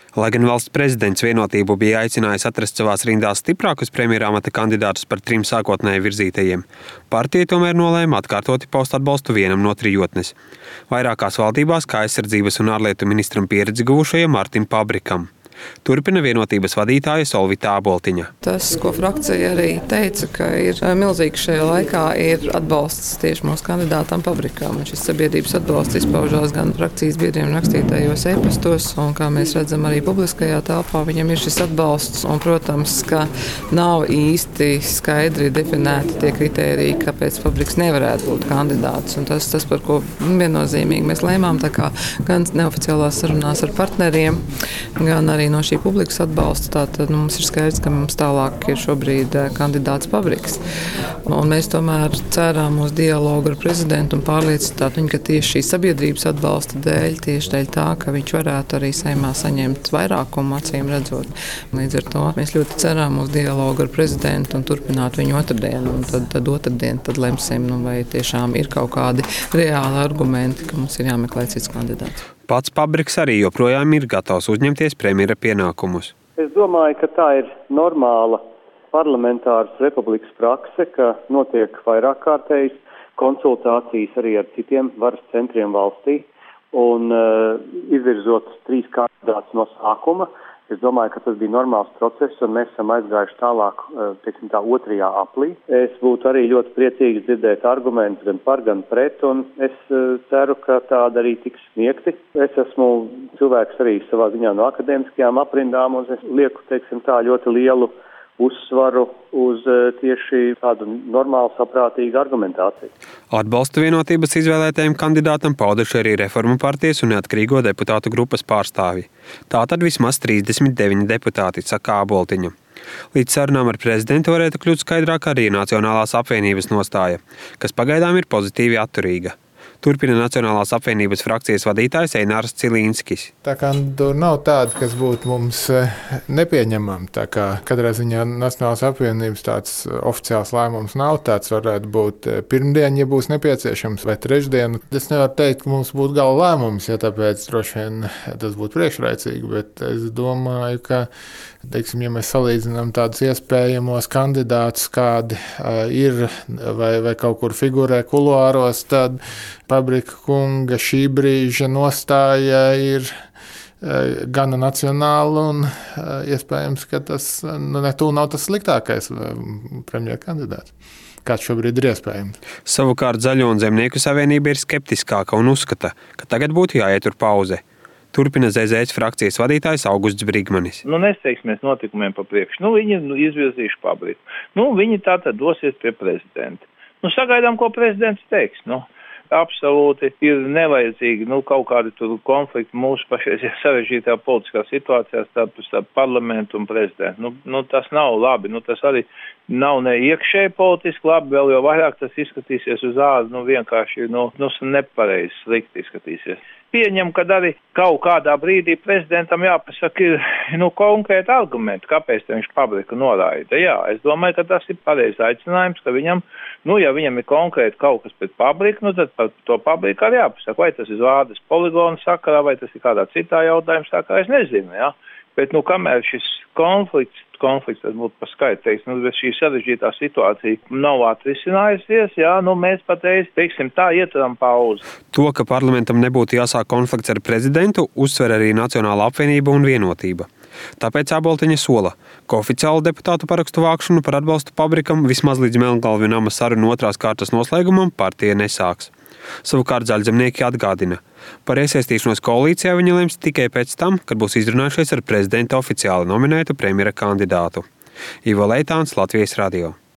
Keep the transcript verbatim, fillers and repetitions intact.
Lai gan valsts prezidents Vienotību bija aicinājis atrast savās rindās stiprākus premjerāmata kandidātus par trim sākotnēji virzītajiem, partija tomēr nolēma atkārtoti paust atbalstu vienam no trijotnes. Vairākās valdībās kā aizsardzības un ārlietu ministram pieredzi guvušajam Martim Pabrikam. Turpina Vienotības vadītāja Solvita Āboltiņa. Tas, ko frakcija arī teica, ka ir milzīgs šajā laikā, ir atbalsts tieši mūsu kandidātam Pabrikam. Šis sabiedrības atbalsts izpaužās gan frakcijas biedriem rakstītajos e-pastos, un kā mēs redzam arī publiskajā telpā, viņam ir šis atbalsts. Un, protams, ka nav īsti skaidri definēti tie kritēriji, kāpēc Pabriks nevarētu būt kandidāts. Un tas, tas, par ko viennozīmīgi mēs lēmām, tā kā gan neoficiālās sarunās ar partneriem, gan arī no šī publikas atbalsta, tātad nu, mums ir skaidrs, ka mums tālāk ir šobrīd kandidāts Pabriks. Un mēs tomēr cerām uz dialogu ar prezidentu un pārliecināt viņu, ka tieši šī sabiedrības atbalsta dēļ, tieši dēļ tā, ka viņš varētu arī Saeimā saņemt vairākumu acīm redzot. Līdz ar to mēs ļoti cerām uz dialogu ar prezidentu un turpināt viņu otrdienu. Un tad, tad otrdien tad lemsim, nu, vai tiešām ir kaut kādi reāli argumenti, ka mums ir jāmeklē cits kandidāts. Pats Pabriks arī joprojām ir gatavs uzņemties premjera pienākumus. Es domāju, ka tā ir normāla parlamentāras republikas prakse, ka notiek vairāk kārtējas konsultācijas arī ar citiem varas centriem valstī un uh, izvirzot trīs kandidātus no sākuma. Es domāju, ka tas bija normāls process, un mēs esam aizgājuši tālāk, teiksim tā, otrajā aplī. Es būtu arī ļoti priecīgs dzirdēt argumentus gan par, gan pret, un es ceru, ka tāda arī tiks sniegti. Es esmu cilvēks arī savā ziņā no akadēmiskajām aprindām, un es lieku, teiksim tā, ļoti lielu uzsvaru uz tieši tādu normālu, saprātīgu argumentāciju. Atbalstu Vienotības izvēlētajiem kandidātam pauduši arī Reformu partijas un neatkarīgo deputātu grupas pārstāvji. Tātad vismaz trīsdesmit deviņi deputāti, saka Āboltiņa. Līdz sarunām ar prezidentu varētu kļūt skaidrāk arī Nacionālās apvienības nostāja, kas pagaidām ir pozitīvi atturīga. Turpina Nacionālās apvienības frakcijas vadītājs Einārs Cilīnskis. Tā kā tur nav tāda, kas būtu mums nepieņemama. Tā kā katrā ziņā Nacionālās apvienības tāds oficiāls lēmums nav. Tāds varētu būt pirmdien, ja būs nepieciešams, vai trešdien. Es nevaru teikt, ka mums būtu gala lēmums, ja tāpēc droši vien tas būtu priekšraicīgi, bet es domāju, ka, teiksim, ja mēs salīdzinām tādus iespējamos kandidātus, kādi uh, ir vai, vai kaut kur figurē kuluāros, tad Pabrika kunga šī brīža nostāja ir uh, gana nacionāla un uh, iespējams, ka tas nu, netūl nav tas sliktākais uh, premjera kandidāts, kāds šobrīd ir iespējams. Savukārt Zaļo un Zemnieku savienība ir skeptiskāka un uzskata, ka tagad būtu jāietur pauze. Turpina Z Z S frakcijas vadītājs Augusts Brigmanis. Nu, nesteigsimies notikumiem pa priekšu. Nu, viņi ir nu, izvirzījuši Pabriku. Nu, viņi tātad dosies pie prezidenta. Nu, sagaidām, ko prezidents teiks. Nu, absolūti ir nevajadzīgi nu, kaut kādi tur konflikti mūsu pašais sarežģītā politiskā situācijā starp, starp parlamentu un prezidentu. Nu, nu, tas nav labi. Nu, tas arī nav ne iekšēji politiski labi, vēl jau vairāk tas izskatīsies uz āru. Nu, vienkārši nu, nu, nepareizi, slikti izskatīsies. Pieņem, ka arī kaut kādā brīdī prezidentam jāpasaka ir nu, konkrēti argumenti, kāpēc viņš Pabriku noraida. Jā, es domāju, ka tas ir pareizs aicinājums, ka viņam, nu, ja viņam ir konkrēti kaut kas pret Pabriku, nu, tad par to Pabriku arī jāpasaka. Vai tas ir Vārdas poligona sakarā, vai tas ir kādā citā jautājuma sakarā, es nezinu, jā. Bet, nu, kamēr šis konflikts, konflikts, tas būtu paskaidrs, teiks, nu, bet šī sarežģītā situācija nav atrisinājusies, jā, nu, mēs pateiz, teiksim, tā ieturam pauzi. To, ka parlamentam nebūtu jāsāk konflikts ar prezidentu, uzsver arī Nacionālā apvienība un Vienotība. Tāpēc Āboltiņa sola, ka oficiālu deputātu parakstu vākšanu par atbalstu Pabrikam vismaz līdz Melnkalvju nama sarunu otrās kārtas noslēgumam partija nesāks. Savukārt Zaļzemnieki atgādina, par iesaistīšanos koalīcijā viņi lems tikai pēc tam, kad būs izrunājušies ar prezidenta oficiāli nominētu premjera kandidātu. Ivo Leitāns, Latvijas radio.